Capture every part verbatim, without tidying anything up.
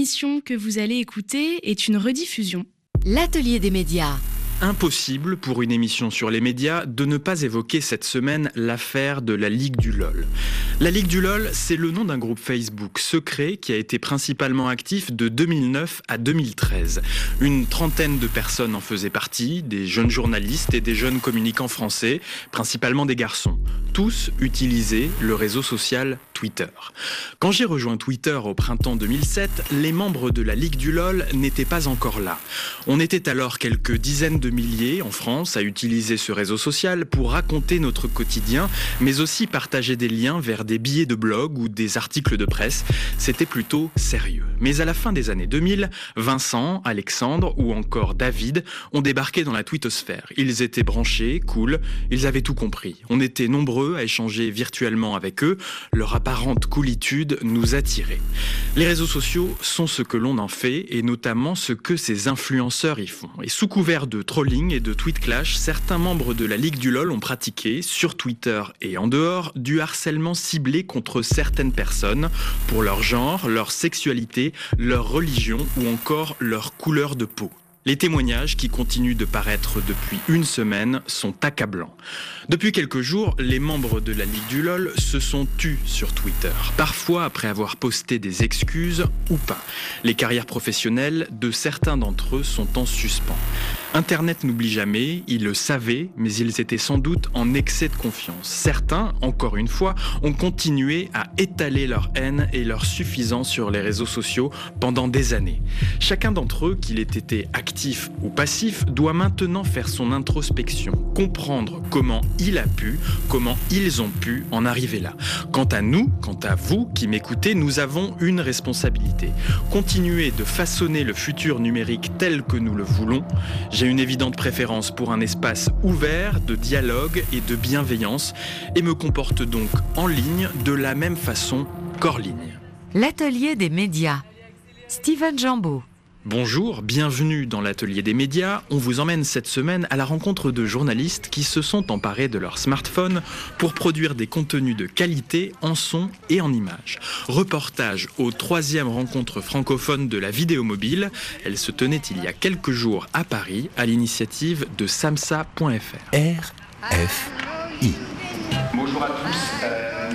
L'émission que vous allez écouter est une rediffusion. L'atelier des médias. Impossible pour une émission sur les médias de ne pas évoquer cette semaine l'affaire de la Ligue du LOL. La Ligue du LOL, c'est le nom d'un groupe Facebook secret qui a été principalement actif de deux mille neuf à deux mille treize. Une trentaine de personnes en faisaient partie, des jeunes journalistes et des jeunes communicants français, principalement des garçons. Tous utilisaient le réseau social Twitter. Quand j'ai rejoint Twitter au printemps deux mille sept, les membres de la Ligue du LOL n'étaient pas encore là. On était alors quelques dizaines de milliers en France à utiliser ce réseau social pour raconter notre quotidien, mais aussi partager des liens vers des billets de blog ou des articles de presse. C'était plutôt sérieux. Mais à la fin des années deux mille, Vincent, Alexandre ou encore David ont débarqué dans la twittosphère. Ils étaient branchés, cool, ils avaient tout compris. On était nombreux à échanger virtuellement avec eux. Leur apparente coolitude nous attirait. Les réseaux sociaux sont ce que l'on en fait et notamment ce que ces influenceurs y font. Et sous couvert de trolling et de tweet clash, certains membres de la Ligue du LOL ont pratiqué, sur Twitter et en dehors, du harcèlement ciblé contre certaines personnes pour leur genre, leur sexualité, leur religion ou encore leur couleur de peau. Les témoignages, qui continuent de paraître depuis une semaine, sont accablants. Depuis quelques jours, les membres de la Ligue du LOL se sont tus sur Twitter, parfois après avoir posté des excuses ou pas. Les carrières professionnelles de certains d'entre eux sont en suspens. Internet n'oublie jamais, ils le savaient, mais ils étaient sans doute en excès de confiance. Certains, encore une fois, ont continué à étaler leur haine et leur suffisance sur les réseaux sociaux pendant des années. Chacun d'entre eux, qu'il ait été actif ou passif, doit maintenant faire son introspection, comprendre comment il a pu, comment ils ont pu en arriver là. Quant à nous, quant à vous qui m'écoutez, nous avons une responsabilité. Continuer de façonner le futur numérique tel que nous le voulons. J'ai une évidente préférence pour un espace ouvert, de dialogue et de bienveillance et me comporte donc en ligne de la même façon qu'hors ligne. L'atelier des médias. Steven Jambeau. Bonjour, bienvenue dans l'atelier des médias. On vous emmène cette semaine à la rencontre de journalistes qui se sont emparés de leur smartphone pour produire des contenus de qualité en son et en images. Reportage aux troisième rencontre francophone de la vidéo mobile. Elle se tenait il y a quelques jours à Paris à l'initiative de samsa point f r. R F I. Bonjour à tous. Euh,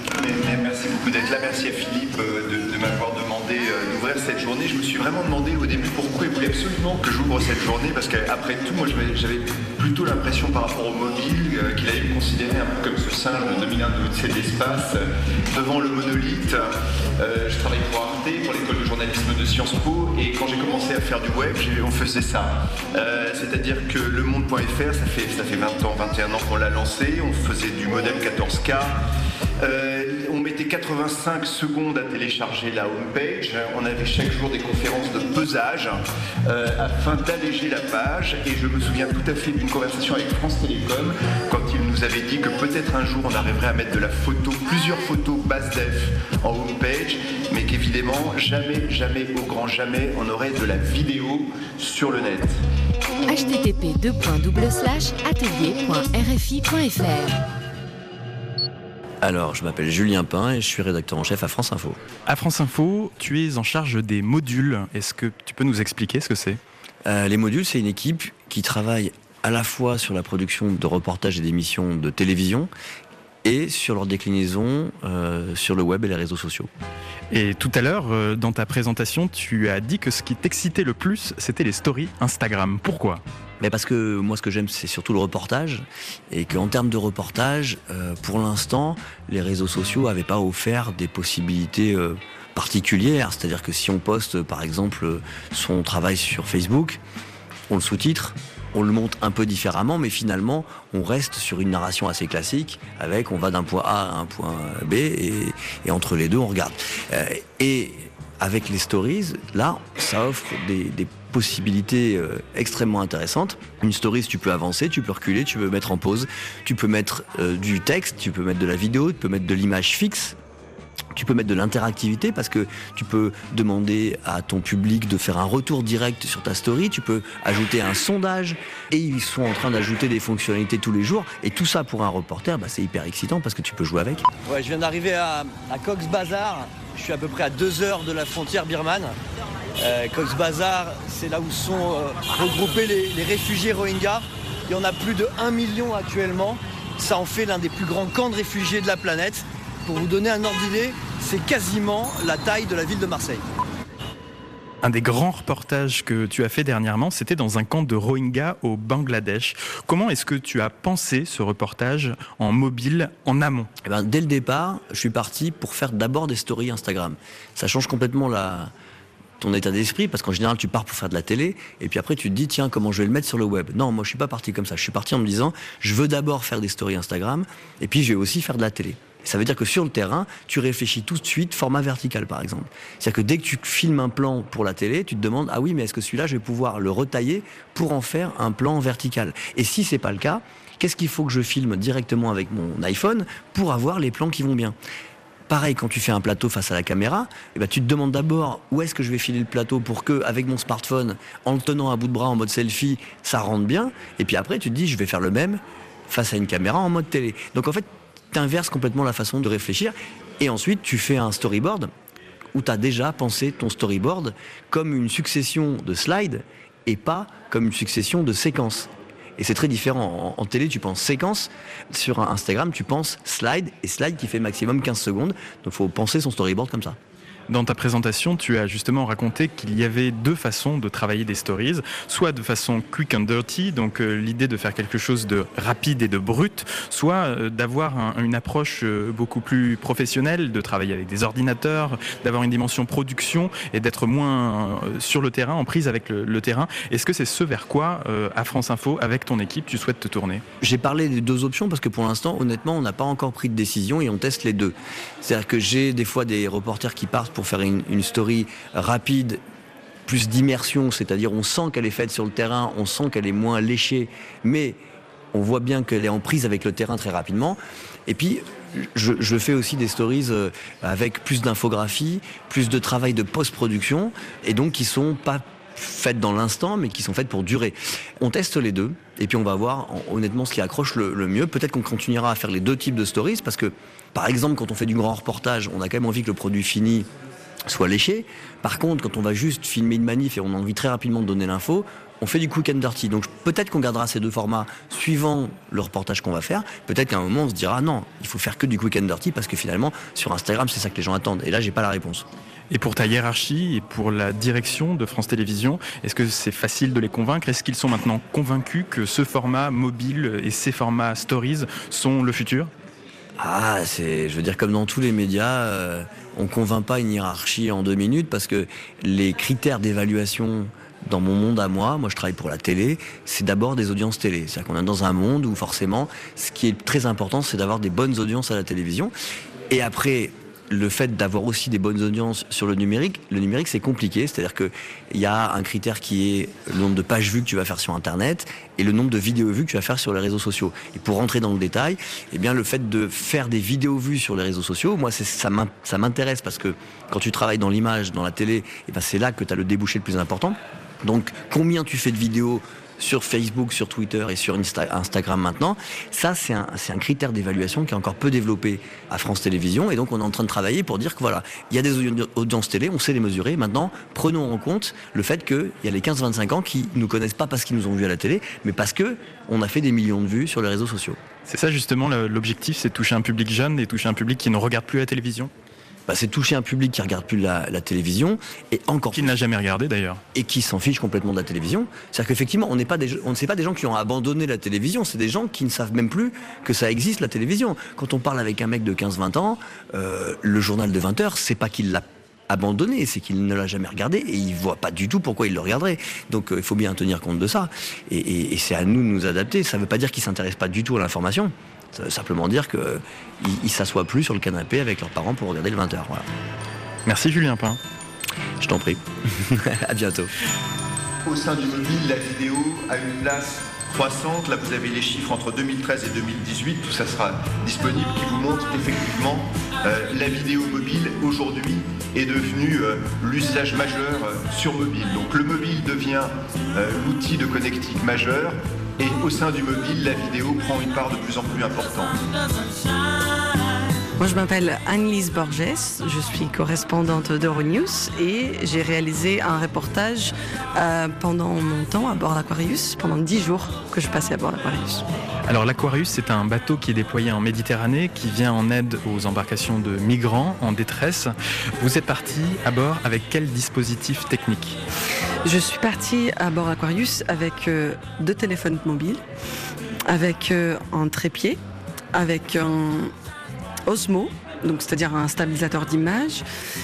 merci beaucoup d'être là. Merci à Philippe euh, de, de m'avoir demandé euh, d'ouvrir cette journée. Je me suis vraiment demandé au début pourquoi il voulait absolument que j'ouvre cette journée, parce qu'après tout, moi j'avais plutôt l'impression par rapport au mobile euh, qu'il allait me considérer un peu comme ce singe de deux mille un de l'espace, euh, devant le monolithe. Euh, je travaille pour Arte, pour l'école de journalisme de Sciences Po, et quand j'ai commencé à faire du web, on faisait ça. Euh, C'est-à-dire que le monde point f r, ça fait, ça fait vingt ans, vingt et un ans qu'on l'a lancé, on faisait du modem quatorze K. Euh, on mettait quatre-vingt-cinq secondes à télécharger la homepage. On avait chaque jour des conférences de pesage euh, afin d'alléger la page. Et je me souviens tout à fait d'une conversation avec France Télécom quand il nous avait dit que peut-être un jour on arriverait à mettre de la photo, plusieurs photos basse def en homepage, mais qu'évidemment jamais, jamais, au grand jamais, on aurait de la vidéo sur le net. h t t p deux points double slash atelier point r f i point f r. Alors, je m'appelle Julien Pain et je suis rédacteur en chef à France Info. À France Info, tu es en charge des modules. Est-ce que tu peux nous expliquer ce que c'est ? euh, Les modules, c'est une équipe qui travaille à la fois sur la production de reportages et d'émissions de télévision et sur leur déclinaison euh, sur le web et les réseaux sociaux. Et tout à l'heure, euh, dans ta présentation, tu as dit que ce qui t'excitait le plus, c'était les stories Instagram. Pourquoi ? Mais parce que moi, ce que j'aime, c'est surtout le reportage, et qu'en termes de reportage, euh, pour l'instant, les réseaux sociaux n'avaient pas offert des possibilités euh, particulières. C'est-à-dire que si on poste, par exemple, son travail sur Facebook, on le sous-titre, on le monte un peu différemment, mais finalement, on reste sur une narration assez classique, avec on va d'un point A à un point B, et, et entre les deux, on regarde. Euh, et avec les stories, là, ça offre des, des possibilités euh, extrêmement intéressantes. Une stories, tu peux avancer, tu peux reculer, tu peux mettre en pause, tu peux mettre euh, du texte, tu peux mettre de la vidéo, tu peux mettre de l'image fixe. Tu peux mettre de l'interactivité parce que tu peux demander à ton public de faire un retour direct sur ta story, tu peux ajouter un sondage et ils sont en train d'ajouter des fonctionnalités tous les jours et tout ça pour un reporter, bah, c'est hyper excitant parce que tu peux jouer avec. Ouais, je viens d'arriver à, à Cox Bazar Je suis à peu près à deux heures de la frontière birmane. Euh, Cox's Bazar, c'est là où sont euh, regroupés les, les réfugiés Rohingyas. Il y en a plus de un million actuellement. Ça en fait l'un des plus grands camps de réfugiés de la planète. Pour vous donner un ordre d'idée, c'est quasiment la taille de la ville de Marseille. Un des grands reportages que tu as fait dernièrement, c'était dans un camp de Rohingyas au Bangladesh. Comment est-ce que tu as pensé ce reportage en mobile, en amont ? Eh ben, dès le départ, je suis parti pour faire d'abord des stories Instagram. Ça change complètement la... ton état d'esprit, parce qu'en général tu pars pour faire de la télé et puis après tu te dis tiens comment je vais le mettre sur le web. Non, moi je suis pas parti comme ça, je suis parti en me disant je veux d'abord faire des stories Instagram et puis je vais aussi faire de la télé. Et ça veut dire que sur le terrain tu réfléchis tout de suite format vertical par exemple. C'est-à-dire que dès que tu filmes un plan pour la télé, tu te demandes ah oui mais est-ce que celui-là je vais pouvoir le retailler pour en faire un plan vertical. Et si c'est pas le cas, qu'est-ce qu'il faut que je filme directement avec mon iPhone pour avoir les plans qui vont bien. Pareil, quand tu fais un plateau face à la caméra, eh ben, tu te demandes d'abord où est-ce que je vais filer le plateau pour que, avec mon smartphone, en le tenant à bout de bras en mode selfie, ça rentre bien. Et puis après, tu te dis, je vais faire le même face à une caméra en mode télé. Donc en fait, tu inverses complètement la façon de réfléchir. Et ensuite, tu fais un storyboard où tu as déjà pensé ton storyboard comme une succession de slides et pas comme une succession de séquences. Et c'est très différent. En, en télé, tu penses séquence. Sur Instagram, tu penses slide. Et slide qui fait maximum quinze secondes. Donc, il faut penser son storyboard comme ça. Dans ta présentation, tu as justement raconté qu'il y avait deux façons de travailler des stories, soit de façon quick and dirty, donc euh, l'idée de faire quelque chose de rapide et de brut, soit euh, d'avoir un, une approche euh, beaucoup plus professionnelle, de travailler avec des ordinateurs, d'avoir une dimension production et d'être moins euh, sur le terrain, en prise avec le, le terrain. Est-ce que c'est ce vers quoi, euh, à France Info, avec ton équipe, tu souhaites te tourner ? J'ai parlé des deux options parce que pour l'instant, honnêtement, on n'a pas encore pris de décision et on teste les deux. C'est-à-dire que j'ai des fois des reporters qui partent pour faire une, une story rapide, plus d'immersion, c'est-à-dire on sent qu'elle est faite sur le terrain, on sent qu'elle est moins léchée, mais on voit bien qu'elle est en prise avec le terrain très rapidement. Et puis, je, je fais aussi des stories avec plus d'infographie, plus de travail de post-production, et donc qui sont pas faites dans l'instant, mais qui sont faites pour durer. On teste les deux, et puis on va voir honnêtement ce qui accroche le, le mieux. Peut-être qu'on continuera à faire les deux types de stories, parce que, par exemple, quand on fait du grand reportage, on a quand même envie que le produit fini soit léché. Par contre, quand on va juste filmer une manif et on a envie très rapidement de donner l'info, on fait du quick and dirty. Donc peut-être qu'on gardera ces deux formats suivant le reportage qu'on va faire. Peut-être qu'à un moment on se dira non, il faut faire que du quick and dirty parce que finalement sur Instagram c'est ça que les gens attendent. Et là j'ai pas la réponse. Et pour ta hiérarchie et pour la direction de France Télévisions, est-ce que c'est facile de les convaincre ? Est-ce qu'ils sont maintenant convaincus que ce format mobile et ces formats stories sont le futur ? Ah, c'est, je veux dire, comme dans tous les médias, euh, on convainc pas une hiérarchie en deux minutes parce que les critères d'évaluation dans mon monde à moi, moi je travaille pour la télé, c'est d'abord des audiences télé. C'est-à-dire qu'on est dans un monde où forcément, ce qui est très important, c'est d'avoir des bonnes audiences à la télévision. Et après, le fait d'avoir aussi des bonnes audiences sur le numérique, le numérique c'est compliqué, c'est-à-dire qu'il y a un critère qui est le nombre de pages vues que tu vas faire sur Internet et le nombre de vidéos vues que tu vas faire sur les réseaux sociaux. Et pour rentrer dans le détail, eh bien le fait de faire des vidéos vues sur les réseaux sociaux, moi c'est, ça, ça m'intéresse parce que quand tu travailles dans l'image, dans la télé, eh ben, c'est là que tu as le débouché le plus important. Donc combien tu fais de vidéos sur Facebook, sur Twitter et sur Insta- Instagram maintenant, ça c'est un, c'est un critère d'évaluation qui est encore peu développé à France Télévisions et donc on est en train de travailler pour dire que voilà, il y a des audi- audiences télé, on sait les mesurer, maintenant prenons en compte le fait qu'il y a les quinze vingt-cinq ans qui nous connaissent pas parce qu'ils nous ont vus à la télé, mais parce que on a fait des millions de vues sur les réseaux sociaux. C'est ça justement l'objectif, c'est de toucher un public jeune et toucher un public qui ne regarde plus la télévision ? Bah, c'est toucher un public qui regarde plus la, la télévision et encore qui n'a jamais regardé d'ailleurs et qui s'en fiche complètement de la télévision. C'est-à-dire qu'effectivement, on n'est pas des, on ne sait pas des gens qui ont abandonné la télévision, c'est des gens qui ne savent même plus que ça existe la télévision. Quand on parle avec un mec de quinze vingt ans, euh, le journal de vingt heures, c'est pas qu'il l'a abandonné, c'est qu'il ne l'a jamais regardé et il voit pas du tout pourquoi il le regarderait. Donc euh, il faut bien tenir compte de ça et, et, et c'est à nous de nous adapter. Ça veut pas dire qu'ils s'intéressent pas du tout à l'information. Ça veut simplement dire qu'ils ne s'assoient plus sur le canapé avec leurs parents pour regarder le vingt heures. Voilà. Merci Julien Pain. Je t'en prie. À bientôt. Au sein du mobile, la vidéo a une place croissante. Là, vous avez les chiffres entre deux mille treize et deux mille dix-huit. Tout ça sera disponible qui vous montre effectivement euh, la vidéo mobile aujourd'hui est devenue euh, l'usage majeur euh, sur mobile. Donc le mobile devient euh, l'outil de connectique majeur. Et au sein du mobile, la vidéo prend une part de plus en plus importante. Moi, je m'appelle Annelise Borges, je suis correspondante d'Euronews et j'ai réalisé un reportage euh, pendant mon temps à bord d'Aquarius, pendant dix jours que je passais à bord d'Aquarius. Alors l'Aquarius, c'est un bateau qui est déployé en Méditerranée, qui vient en aide aux embarcations de migrants en détresse. Vous êtes parti à bord avec quel dispositif technique ? Je suis partie à bord d'Aquarius avec euh, deux téléphones mobiles, avec euh, un trépied, avec un Osmo, donc c'est-à-dire un stabilisateur d'image,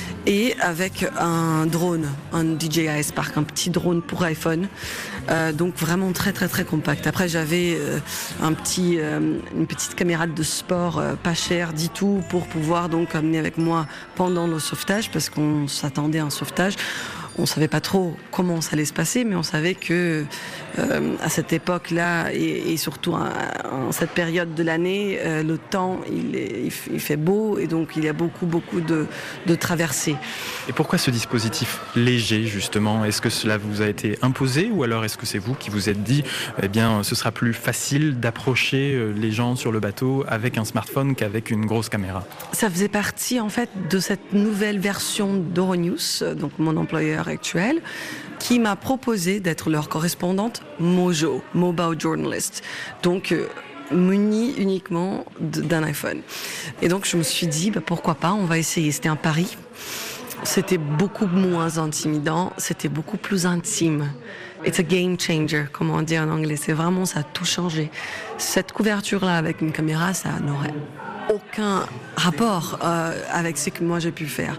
et avec un drone, un D J I Spark, un petit drone pour iPhone, euh, donc vraiment très très très compact. Après j'avais euh, un petit, euh, une petite caméra de sport euh, pas chère du tout pour pouvoir donc amener avec moi pendant le sauvetage, parce qu'on s'attendait à un sauvetage. On ne savait pas trop comment ça allait se passer, mais on savait que euh, à cette époque-là et, et surtout à, à cette période de l'année, euh, le temps il, est, il fait beau et donc il y a beaucoup beaucoup de, de traversées. Et pourquoi ce dispositif léger justement ? Est-ce que cela vous a été imposé ou alors est-ce que c'est vous qui vous êtes dit eh bien ce sera plus facile d'approcher les gens sur le bateau avec un smartphone qu'avec une grosse caméra ? Ça faisait partie en fait de cette nouvelle version d'Euronews, donc mon employeur actuel, qui m'a proposé d'être leur correspondante Mojo, Mobile Journalist, donc euh, munie uniquement d'un iPhone. Et donc je me suis dit, bah, pourquoi pas, on va essayer. C'était un pari, c'était beaucoup moins intimidant, c'était beaucoup plus intime. It's a game changer, comme on dit en anglais, c'est vraiment, ça a tout changé. Cette couverture-là avec une caméra, ça n'aurait aucun rapport euh, avec ce que moi j'ai pu faire.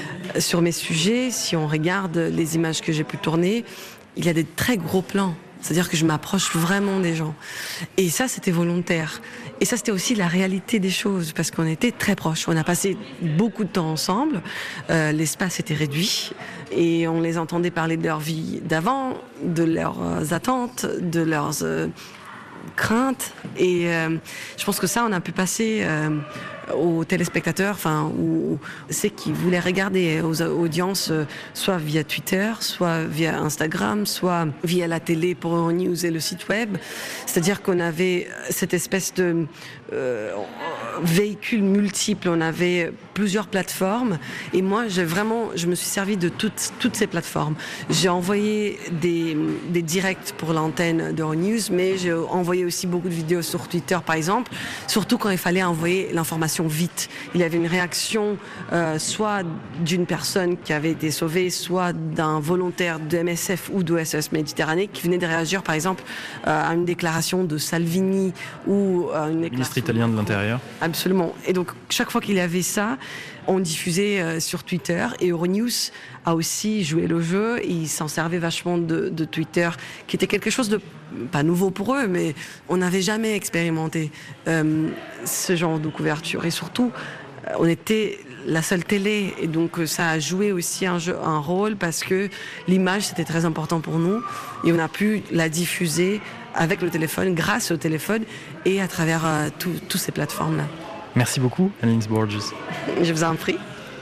Sur mes sujets, si on regarde les images que j'ai pu tourner, il y a des très gros plans. C'est-à-dire que je m'approche vraiment des gens. Et ça, c'était volontaire. Et ça, c'était aussi la réalité des choses, parce qu'on était très proches. On a passé beaucoup de temps ensemble. Euh, l'espace était réduit. Et on les entendait parler de leur vie d'avant, de leurs attentes, de leurs euh, craintes. Et euh, je pense que ça, on a pu passer... Euh, aux téléspectateurs, enfin, ou ceux qui voulaient regarder, aux audiences, euh, soit via Twitter, soit via Instagram, soit via la télé pour Euronews et le site web. C'est-à-dire qu'on avait cette espèce de euh, véhicule multiple, on avait plusieurs plateformes, et moi, j'ai vraiment, je me suis servi de toutes, toutes ces plateformes. J'ai envoyé des, des directs pour l'antenne d'Euronews, mais j'ai envoyé aussi beaucoup de vidéos sur Twitter, par exemple, surtout quand il fallait envoyer l'information vite. Il y avait une réaction euh, soit d'une personne qui avait été sauvée, soit d'un volontaire de M S F ou de S O S Méditerranée qui venait de réagir par exemple euh, à une déclaration de Salvini ou à une déclaration... Ministre italien de l'Intérieur. Absolument. Et donc chaque fois qu'il y avait ça, on diffusait euh, sur Twitter, et Euronews a aussi joué le jeu et ils s'en servaient vachement de, de Twitter, qui était quelque chose de pas nouveau pour eux, mais on n'avait jamais expérimenté euh, ce genre de couverture. Et surtout, on était la seule télé, et donc ça a joué aussi un, jeu, un rôle, parce que l'image c'était très important pour nous et on a pu la diffuser avec le téléphone, grâce au téléphone et à travers euh, toutes ces plateformes-là. Merci beaucoup, Annelise Borges. Je vous en prie.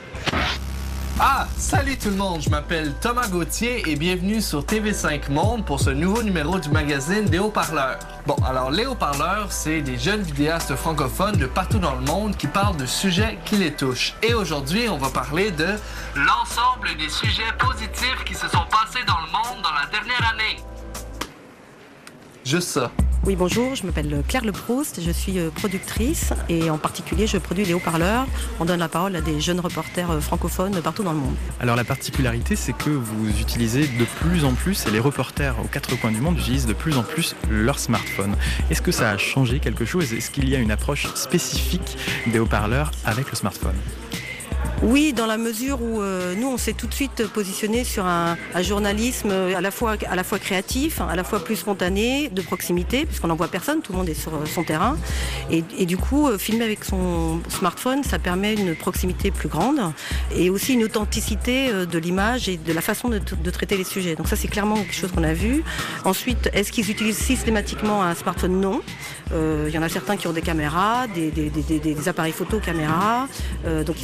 Ah, salut tout le monde, je m'appelle Thomas Gauthier et bienvenue sur T V cinq Monde pour ce nouveau numéro du magazine des Haut-Parleurs. Bon, alors les Haut-Parleurs, c'est des jeunes vidéastes francophones de partout dans le monde qui parlent de sujets qui les touchent. Et aujourd'hui, on va parler de l'ensemble des sujets positifs qui se sont passés dans le monde dans la dernière année. Juste ça. Oui, bonjour, je m'appelle Claire Leproust, je suis productrice et en particulier je produis les haut-parleurs. On donne la parole à des jeunes reporters francophones partout dans le monde. Alors la particularité, c'est que vous utilisez de plus en plus, et les reporters aux quatre coins du monde utilisent de plus en plus leur smartphone. Est-ce que ça a changé quelque chose ? Est-ce qu'il y a une approche spécifique des haut-parleurs avec le smartphone ? Oui, dans la mesure où euh, nous, on s'est tout de suite positionné sur un, un journalisme à la fois, à la fois créatif, à la fois plus spontané, de proximité, puisqu'on n'en voit personne, tout le monde est sur son terrain. Et, et du coup, euh, filmer avec son smartphone, ça permet une proximité plus grande et aussi une authenticité euh, de l'image et de la façon de, de traiter les sujets. Donc ça, c'est clairement quelque chose qu'on a vu. Ensuite, est-ce qu'ils utilisent systématiquement un smartphone ? Non. Euh, il y en a certains qui ont des caméras, des, des, des, des, des appareils photo caméras, euh, donc ils sont plus ou moins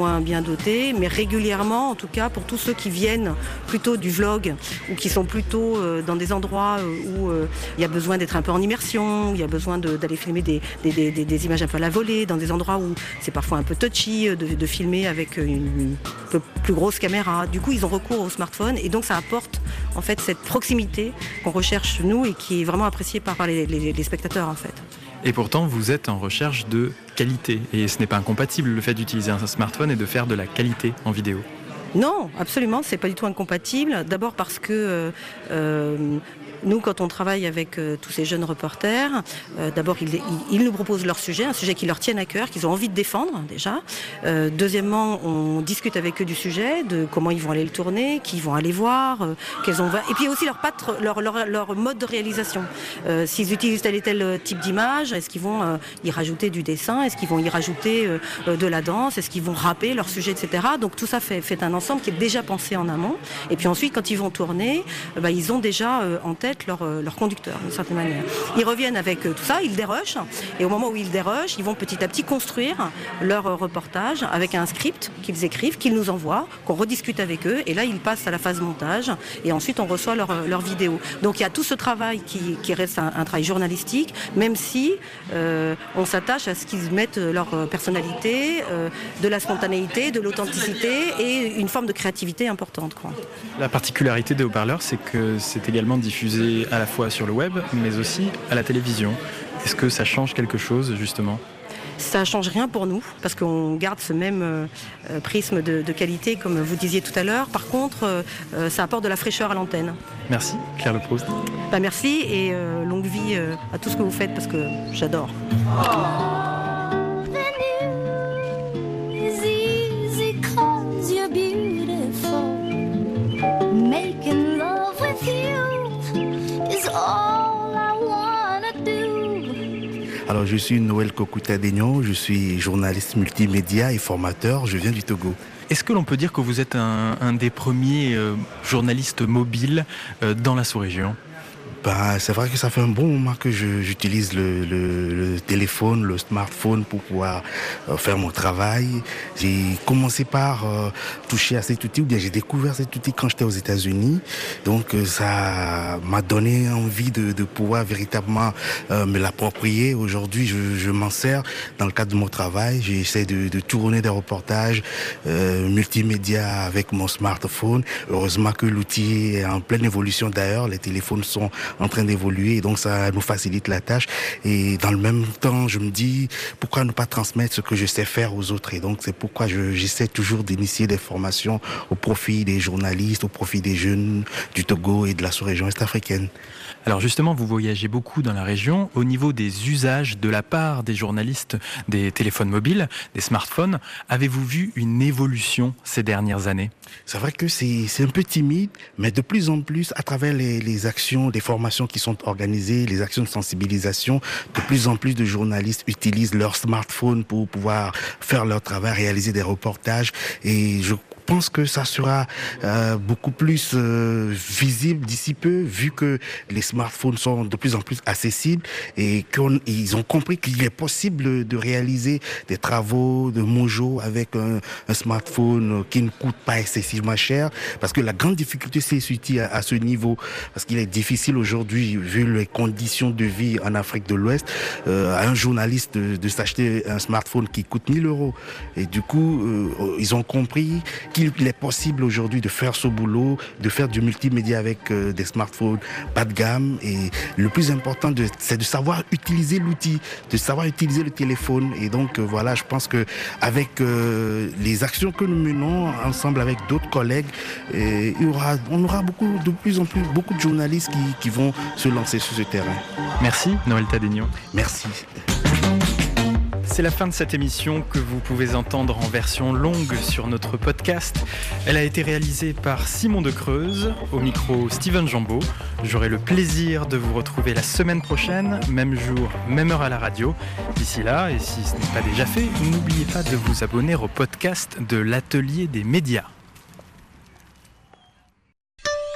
moins bien dotés, mais régulièrement, en tout cas, pour tous ceux qui viennent plutôt du vlog ou qui sont plutôt euh, dans des endroits où il euh, y a besoin d'être un peu en immersion, où il y a besoin de, d'aller filmer des, des, des, des images un peu à la volée, dans des endroits où c'est parfois un peu touchy de, de filmer avec une, une peu plus grosse caméra. Du coup, ils ont recours au smartphone et donc ça apporte en fait cette proximité qu'on recherche nous et qui est vraiment appréciée par les, les, les spectateurs en fait. Et pourtant, vous êtes en recherche de qualité. Et ce n'est pas incompatible, le fait d'utiliser un smartphone et de faire de la qualité en vidéo. Non, absolument, c'est pas du tout incompatible. D'abord parce que euh, nous, quand on travaille avec euh, tous ces jeunes reporters, euh, d'abord ils, ils, ils nous proposent leur sujet, un sujet qui leur tienne à cœur, qu'ils ont envie de défendre déjà. Euh, deuxièmement, on discute avec eux du sujet, de comment ils vont aller le tourner, qui vont aller voir, euh, quels ont... et puis aussi leur, patre, leur, leur, leur mode de réalisation. Euh, s'ils utilisent tel et tel type d'image, est-ce qu'ils vont euh, y rajouter du dessin, est-ce qu'ils vont y rajouter euh, de la danse, est-ce qu'ils vont rapper leur sujet, et cetera. Donc tout ça fait, fait un ensemble qui est déjà pensé en amont. Et puis ensuite, quand ils vont tourner, euh, bah, ils ont déjà euh, en tête leur, euh, leur conducteur, d'une certaine manière. Ils reviennent avec euh, tout ça, ils dérushent. Et au moment où ils dérushent, ils vont petit à petit construire leur euh, reportage avec un script qu'ils écrivent, qu'ils nous envoient, qu'on rediscute avec eux. Et là, ils passent à la phase montage. Et ensuite, on reçoit leur, leur vidéo. Donc il y a tout ce travail qui, qui reste un, un travail journalistique, même si euh, on s'attache à ce qu'ils mettent leur personnalité, euh, de la spontanéité, de l'authenticité et une forme de créativité importante, quoi. La particularité des haut-parleurs, c'est que c'est également diffusé à la fois sur le web, mais aussi à la télévision. Est-ce que ça change quelque chose, justement ? Ça ne change rien pour nous, parce qu'on garde ce même euh, prisme de, de qualité, comme vous disiez tout à l'heure. Par contre, euh, ça apporte de la fraîcheur à l'antenne. Merci, Claire Leproust. Bah, merci et euh, longue vie euh, à tout ce que vous faites, parce que j'adore. Oh. Making love with you is all I wanna do. Alors je suis Noël Kokuta-Degnon, je suis journaliste multimédia et formateur, je viens du Togo. Est-ce que l'on peut dire que vous êtes un, un des premiers euh, journalistes mobiles euh, dans la sous-région ? Ben, c'est vrai que ça fait un bon moment que je, j'utilise le, le, le téléphone, le smartphone pour pouvoir euh, faire mon travail. J'ai commencé par euh, toucher à cet outil, ou bien j'ai découvert cet outil quand j'étais aux États-Unis. Donc euh, ça m'a donné envie de, de pouvoir véritablement euh, me l'approprier. Aujourd'hui, je, je m'en sers dans le cadre de mon travail. J'essaie de, de tourner des reportages euh, multimédia avec mon smartphone. Heureusement que l'outil est en pleine évolution d'ailleurs. Les téléphones sont en train d'évoluer et donc ça nous facilite la tâche. Et dans le même temps, je me dis pourquoi ne pas transmettre ce que je sais faire aux autres. Et donc c'est pourquoi je, j'essaie toujours d'initier des formations au profit des journalistes, au profit des jeunes du Togo et de la sous-région est-africaine. Alors justement, vous voyagez beaucoup dans la région. Au niveau des usages de la part des journalistes des téléphones mobiles, des smartphones, avez-vous vu une évolution ces dernières années ? C'est vrai que c'est, c'est un peu timide, mais de plus en plus, à travers les, les actions, les formations qui sont organisées, les actions de sensibilisation, de plus en plus de journalistes utilisent leur smartphone pour pouvoir faire leur travail, réaliser des reportages. Et je Je pense que ça sera euh, beaucoup plus euh, visible d'ici peu, vu que les smartphones sont de plus en plus accessibles et qu'ils ont compris qu'il est possible de réaliser des travaux de mojo avec un, un smartphone qui ne coûte pas excessivement cher. Parce que la grande difficulté, c'est surtout à, à ce niveau, parce qu'il est difficile aujourd'hui, vu les conditions de vie en Afrique de l'Ouest, euh, à un journaliste de, de s'acheter un smartphone qui coûte mille euros. Et du coup, euh, ils ont compris qu'il est possible aujourd'hui de faire ce boulot, de faire du multimédia avec euh, des smartphones bas de gamme. Et le plus important, de, c'est de savoir utiliser l'outil, de savoir utiliser le téléphone. Et donc euh, voilà, je pense que avec euh, les actions que nous menons ensemble avec d'autres collègues, euh, il y aura, on aura beaucoup, de plus en plus beaucoup de journalistes qui, qui vont se lancer sur ce terrain. Merci Noël Tadegnon. Merci. C'est la fin de cette émission que vous pouvez entendre en version longue sur notre podcast. Elle a été réalisée par Simon de Creuse, au micro Steven Jambeau. J'aurai le plaisir de vous retrouver la semaine prochaine, même jour, même heure à la radio. D'ici là, et si ce n'est pas déjà fait, n'oubliez pas de vous abonner au podcast de l'Atelier des médias.